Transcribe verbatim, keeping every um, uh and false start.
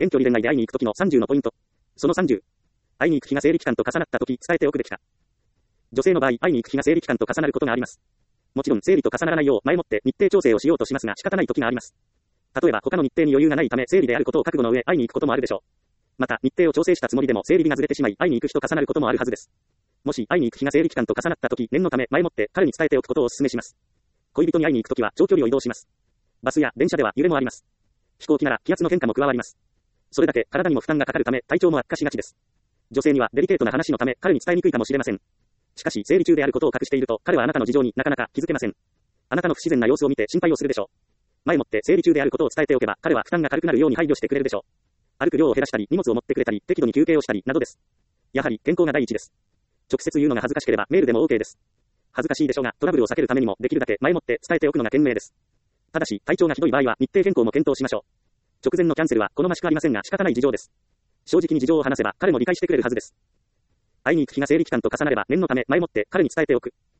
遠距離恋愛で会いに行くときのさんじゅうのポイント。そのさんじゅう。会いに行く日が生理期間と重なったとき伝えておくべきか。女性の場合、会いに行く日が生理期間と重なることがあります。もちろん生理と重ならないよう前もって日程調整をしようとしますが仕方ない時があります。例えば他の日程に余裕がないため生理であることを覚悟の上会いに行くこともあるでしょう。また日程を調整したつもりでも生理日がずれてしまい会いに行く日と重なることもあるはずです。もし会いに行く日が生理期間と重なった時、念のため前もって彼に伝えておくことをお勧めします。恋人に会いに行くときは長距離を移動します。バスや電車では揺れもあります。飛行機なら気圧の変化も加わります。それだけ体にも負担がかかるため体調も悪化しがちです。女性にはデリケートな話のため彼に伝えにくいかもしれません。しかし生理中であることを隠していると彼はあなたの事情になかなか気づけません。あなたの不自然な様子を見て心配をするでしょう。前もって生理中であることを伝えておけば彼は負担が軽くなるように配慮してくれるでしょう。歩く量を減らしたり荷物を持ってくれたり適度に休憩をしたりなどです。やはり健康が第一です。直接言うのが恥ずかしければメールでも OK です。恥ずかしいでしょうがトラブルを避けるためにもできるだけ前もって伝えておくのが賢明です。ただし体調がひどい場合は日程変更も検討しましょう。直前のキャンセルは好ましくありませんが仕方ない事情です。正直に事情を話せば彼も理解してくれるはずです。会いに行く日が生理期間と重なれば念のため前もって彼に伝えておく。